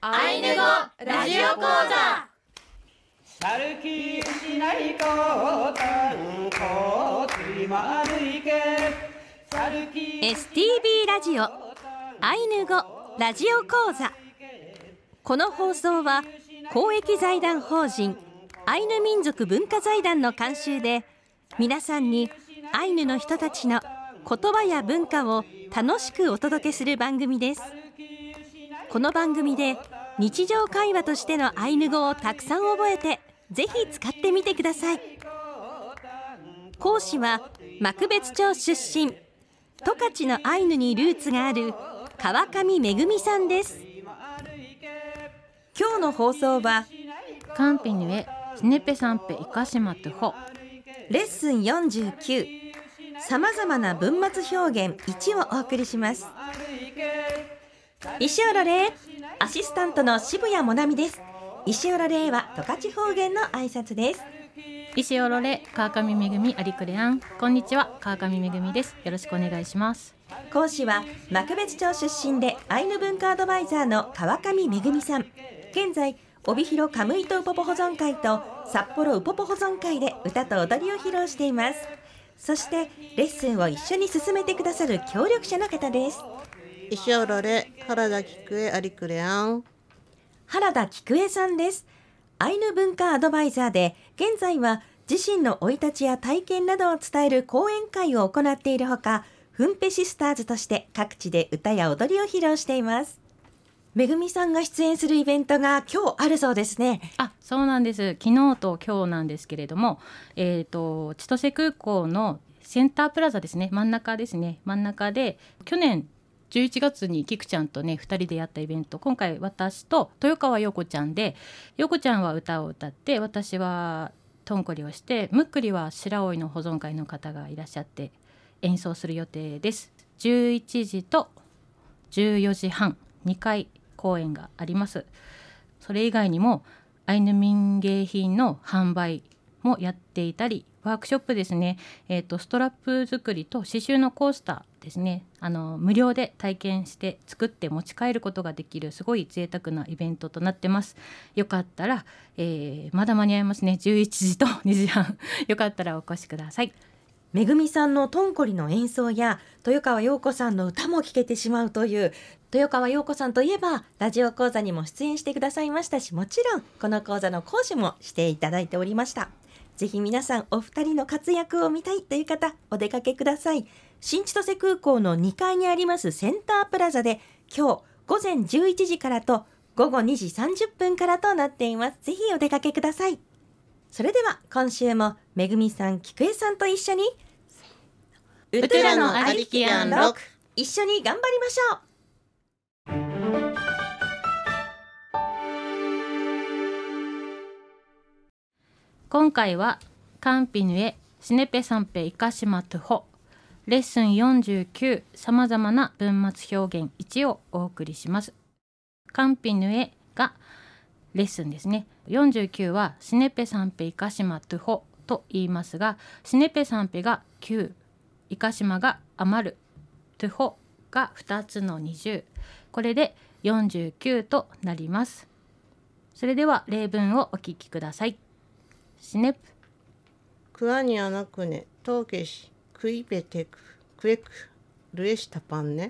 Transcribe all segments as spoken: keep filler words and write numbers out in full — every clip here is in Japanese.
アイヌ語ラジオ講座。 サルキしないこたんこつりまるいけエスティービー ラジオアイヌ語ラジオ講座。この放送は公益財団法人アイヌ民族文化財団の監修で、皆さんにアイヌの人たちの言葉や文化を楽しくお届けする番組です。この番組で日常会話としてのアイヌ語をたくさん覚えて、ぜひ使ってみてください。講師は幕別町出身、十勝のアイヌにルーツがある川上めぐみさんです。今日の放送はカンピヌエシネペサンペイカシマトホレッスンよんじゅうきゅう、さまざまな文末表現いちをお送りします。石オロレイ、アシスタントの渋谷もなみです。石オロレイは十勝方言の挨拶です。 石オロレ川上めぐみアリクレアン、こんにちは、川上めぐみです。よろしくお願いします。 講師は幕別町出身でアイヌ文化アドバイザーの川上めぐみさん。現在帯広カムイトウポポ保存会と札幌ウポポ保存会で歌と踊りを披露しています。そしてレッスンを一緒に進めてくださる協力者の方です。 石オロレ原田菊江アリクレアン、 原田菊江さんです。アイヌ文化アドバイザーで、現在は自身の生い立ちや体験などを伝える講演会を行っているほか、フンペシスターズとして各地で歌や踊りを披露しています。めぐみさんが出演するイベントが今日あるそうですね。 あ、そうなんです。昨日と今日なんですけれども、えーと、千歳空港のセンタープラザですね、真ん中ですね、真ん中で去年じゅういちがつにキクちゃんとねふたりでやったイベント、今回私と豊川陽子ちゃんで、陽子ちゃんは歌を歌って、私はトンコリをして、ムックリは白老の保存会の方がいらっしゃって演奏する予定です。じゅういちじとじゅうよじはん、にかい公演があります。それ以外にもアイヌ民芸品の販売もやっていたり、ワークショップですね、えーと、ストラップ作りと刺繍のコースターですね、あの無料で体験して作って持ち帰ることができる、すごい贅沢なイベントとなってます。よかったら、えー、まだ間に合いますね。じゅういちじとにじはんよかったらお越しください。 めぐみさんのトンコリの演奏や豊川陽子さんの歌も聴けてしまうという、豊川陽子さんといえばラジオ講座にも出演してくださいましたし、もちろんこの講座の講師もしていただいておりました。ぜひ皆さんお二人の活躍を見たいという方、お出かけください。新千歳空港のにかいにありますセンタープラザで、今日午前じゅういちじからと午後にじさんじゅっぷんからとなっています。ぜひお出かけください。それでは今週もめぐみさん、菊江さんと一緒にウトゥラのアリキアンロック、 一緒に頑張りましょう。 今回はカンピヌエシネペサンペイカシマトゥホレッスンよんじゅうきゅう、さまざまな文末表現いちをお送りします。カンピヌエがレッスンですね。よんじゅうきゅうはシネペサンペイカシマトゥホと言いますが、シネペサンペがきゅう、イカシマが余る、トゥホがふたつのにじゅう、これでよんじゅうきゅうとなります。それでは例文をお聞きください。シネプクワニアナクネトウケシクイベテククエクルエシタパンネ、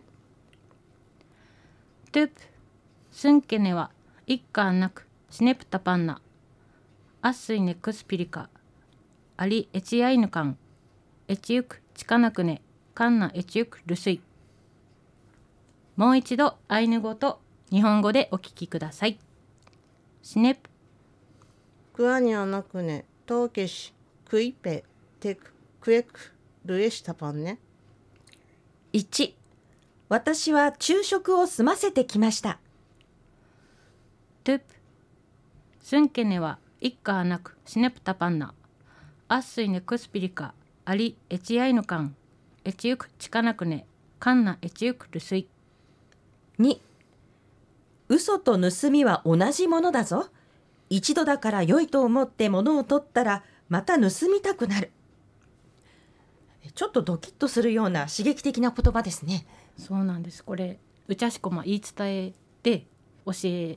トゥプスンケネはイッカーナクシネプタパンナアッスイネクスピリカアリエチアイヌカンエチユクチカナクネカンナエチユクルスイ。もう一度アイヌ語と日本語でお聞きください。シネプクワニアナクネトウケシクイペテククエクルエシタパンネ。 いち、私は昼食を済ませてきました。 トゥプスンケネはイッカーナクシネプタパンナアッスイネクスピリカアリエチアイヌカンエチユクチカナクネカンナエチユクルスイ。 に、嘘と盗みは同じものだぞ。一度だから良いと思って物を取ったらまた盗みたくなる。ちょっとドキッとするような刺激的な言葉ですね。 そうなんです。これうちゃしこま言い伝えで教え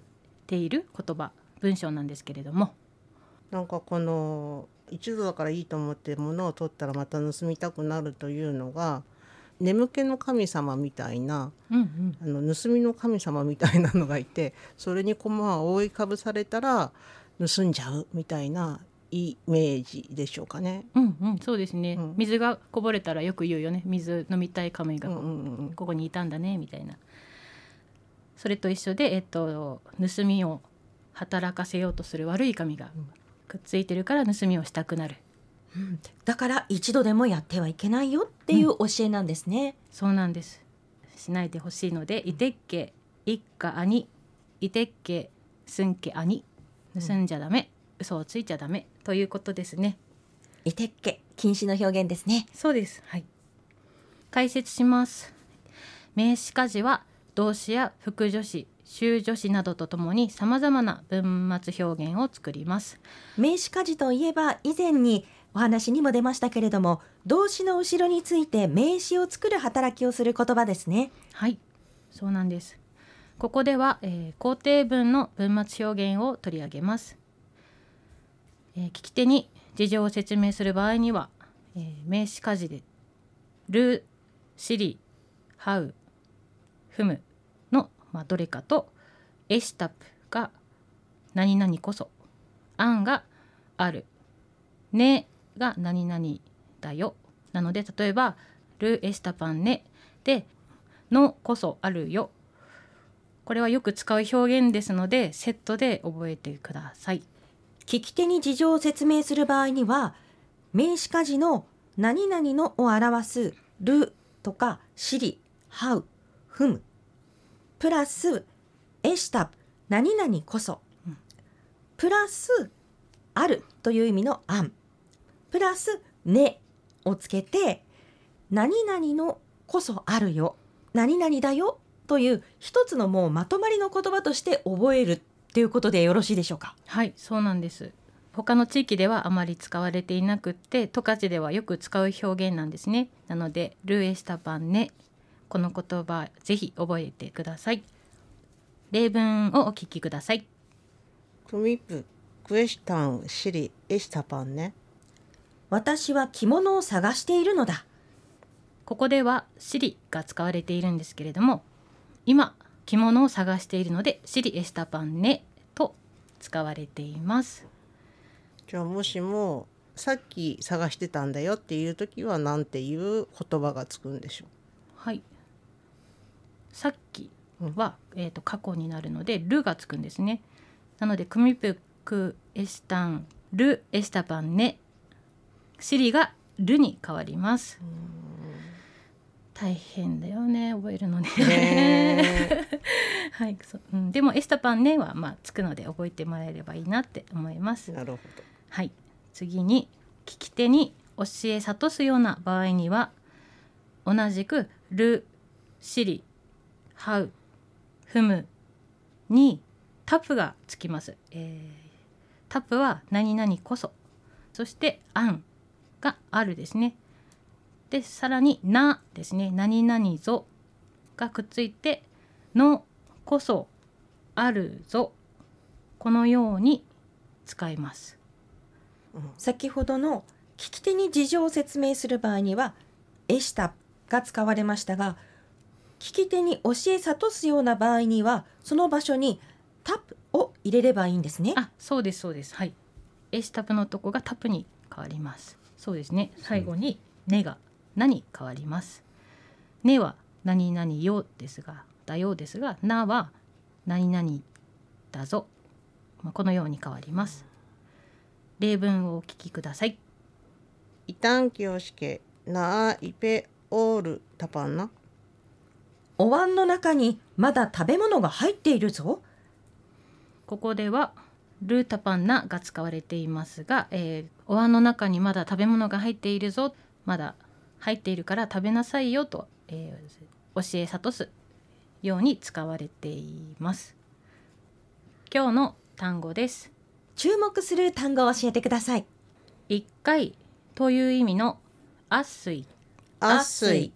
ている言葉文章なんですけれども、 なんかこの一度だからいいと思って物を取ったらまた盗みたくなるというのが眠気の神様みたいな、 うんうん、 あの盗みの神様みたいなのがいて、それに駒を覆いかぶされたら盗んじゃうみたいなイメージでしょうかね。 うんうん、そうですね、 うん、 水がこぼれたらよく言うよね。水飲みたい神がこ,、 うんうんうん、 ここにいたんだねみたいな。それと一緒で、えっと、盗みを働かせようとする悪い神がくっついてるから盗みをしたくなる、 うん、だから一度でもやってはいけないよっていう教えなんですね、 うん、そうなんです。しないでほしいので、いてっけ一家兄、いてっけすんけ兄、盗んじゃダメ、うん、嘘をついちゃダメということですね。 いてっけ禁止の表現ですね。 そうです、はい、解説します。名詞家事は動詞や副助詞、修助詞などとともにさまざまな文末表現を作ります。 名詞家事といえば以前にお話にも出ましたけれども、動詞の後ろについて名詞を作る働きをする言葉ですね。 はい、そうなんです。ここでは、えー、肯定文の文末表現を取り上げます。えー、聞き手に事情を説明する場合には、えー、名詞家事でる、しり、はう、ふむの、まあ、どれかと、エシタプが何々こそ、あんがある、ねが何々だよ。なので例えばルエスタパンねでのこそあるよ。これはよく使う表現ですのでセットで覚えてください。 聞き手に事情を説明する場合には、名詞家事の何々のを表するとかしり、はう、ふむプラスエシタプ何々こそ、うん、プラスあるという意味のあんプラスねをつけて、何々のこそあるよ、何々だよという一つのもうまとまりの言葉として覚えるということでよろしいでしょうか。 はい、そうなんです。他の地域ではあまり使われていなくって、十勝ではよく使う表現なんですね。なのでルエスタパンね、この言葉ぜひ覚えてください。例文をお聞きください。 クミプクエシタンシリエシタパンね。 私は着物を探しているのだ。 ここではシリが使われているんですけれども、今着物を探しているのでシリエスタパンネと使われています。 じゃあもしもさっき探してたんだよっていう時は何ていう言葉がつくんでしょう。 はい、さっきは、うんえーと、過去になるのでルがつくんですね。なのでクミプクエスタンルエスタパンネ、シリがルに変わります。大変だよね、覚えるのね。はいそうん、でもエスタパンネは、まあ、つくので覚えてもらえればいいなって思います。 なるほど。 はい、次に聞き手に教え諭すような場合には、同じくル、シリ、ハウ、フムにタプがつきます。えー、タプは何々こそ、そしてアンがあるですね。でさらになですね、何々ぞがくっついてのこそあるぞ、このように使います。 うん、先ほどの聞き手に事情を説明する場合にはエシタが使われましたが、聞き手に教え諭すような場合にはその場所にタプを入れればいいんですね。 あ、そうですそうです。はい、エシタプのとこがタプに変わります。そうですね。最後にねがなに変わります。ねは何々よですがだよですが、なは何々だぞ、まあ、このように変わります。例文をお聞きください。 イタンキオシケナーイペオールタパンナ。 お椀の中にまだ食べ物が入っているぞ。 ここではルータパンナが使われていますが、えー、お椀の中にまだ食べ物が入っているぞ、まだ入っているから食べなさいよと、えー、教え諭すように使われています。今日の単語です。 注目する単語を教えてください。 一回という意味のあっすい、 あっすい。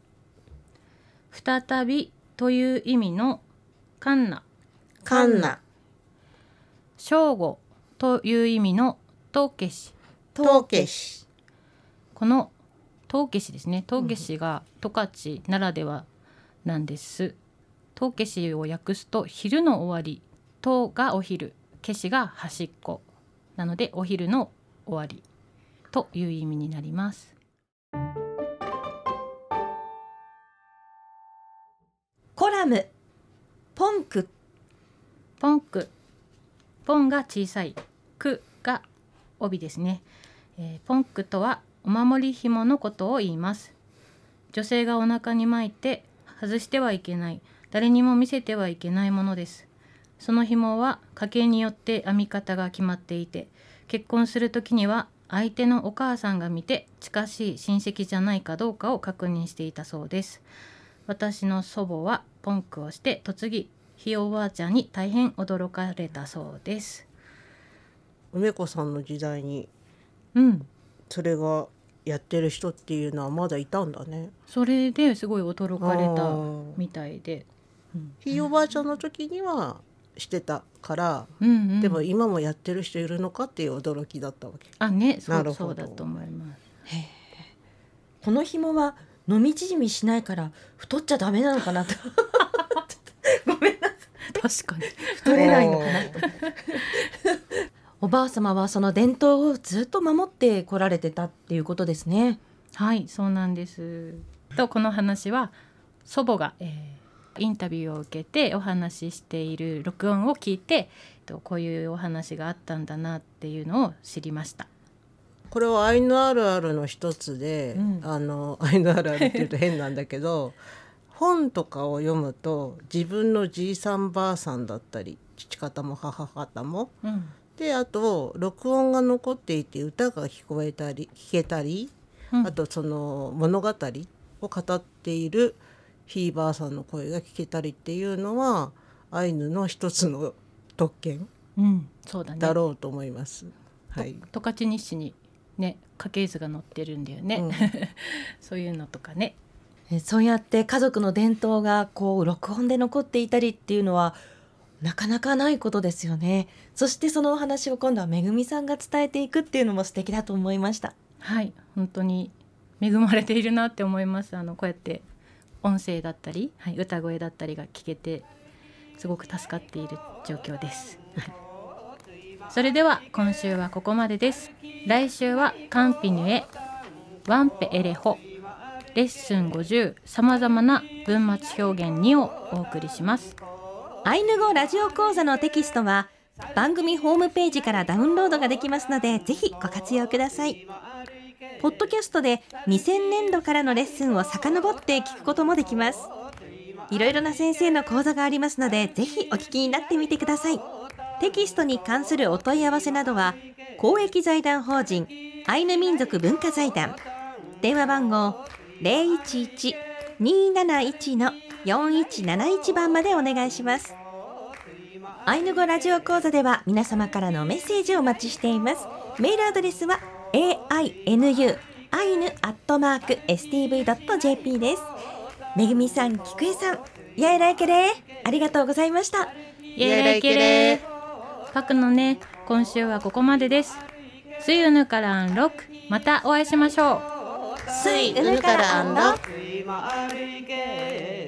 再びという意味のカンナ、 カンナ。 正午という意味のとけし。 とけし。 このとけしですね、とけしが十勝ならではなんです。とけしを訳すと昼の終わり、とがお昼、けしが端っこなのでお昼の終わりという意味になります。 コラムポンク。 ポンク、ポンが小さい、クが帯ですね、えー、ポンクとはお守り紐のことを言います。女性がお腹に巻いて外してはいけない、誰にも見せてはいけないものです。その紐は家系によって編み方が決まっていて、結婚するときには相手のお母さんが見て近しい親戚じゃないかどうかを確認していたそうです。私の祖母はポンクをして嫁ぎ、ひいおばあちゃんに大変驚かれたそうです。 梅子さんの時代にうんそれがやってる人っていうのはまだいたんだね。 それですごい驚かれたみたいで、 ひいおばあちゃんの時にはしてたから、 うんうん、 でも今もやってる人いるのかっていう驚きだったわけ。 あね、そなう、そうるほど。 だと思います。 へー、この紐は飲み縮みしないから太っちゃダメなのかなとごめんなさい、 確かに太れないのかなとおばあ様はその伝統をずっと守ってこられてたっていうことですね。 はい、そうなんです。とこの話は祖母が、えー、インタビューを受けてお話ししている録音を聞いて、とこういうお話があったんだなっていうのを知りました。 これはアイヌあるあるの一つで、 うん、 あのアイヌあるあるって言うと変なんだけど本とかを読むと自分のじいさんばあさんだったり父方も母方も、 うん、 であと録音が残っていて歌が聞こえたり聞けたり、うん、あとその物語を語っているひいばあさんの声が聞けたりっていうのはアイヌの一つの特権、 うん、そうだね、 だろうと思います。はい、 十勝日誌にね家系図が載ってるんだよね、うん、そういうのとかね。 そうやって家族の伝統がこう録音で残っていたりっていうのはなかなかないことですよね。そしてそのお話を今度はめぐみさんが伝えていくっていうのも素敵だと思いました。 はい、本当に恵まれているなって思います。あのこうやって音声だったり、はい、歌声だったりが聞けてすごく助かっている状況です。それでは今週はここまでです。来週はカンピニュエワンペエレホレッスンごじゅうさまざまな文末表現にをお送りします。 アイヌ語ラジオ講座のテキストは番組ホームページからダウンロードができますので、ぜひご活用ください。ポッドキャストでにせんねんどからのレッスンを遡って聞くこともできます。いろいろな先生の講座がありますので、ぜひお聞きになってみてください。テキストに関するお問い合わせなどは公益財団法人アイヌ民族文化財団、電話番号 ゼロいちいち にーなないち のよんいちなないち 番までお願いします。アイヌ語ラジオ講座では皆様からのメッセージをお待ちしています。メールアドレスは エーアイエヌユー アイヌアットマーク エスティーブイドットジェーピー です。めぐみさん、きくえさん、やえらいけれありがとうございました。 やえらいけれパクのね、今週はここまでです。スイウヌからんろく、またお会いしましょう。 スイウヌからんろく。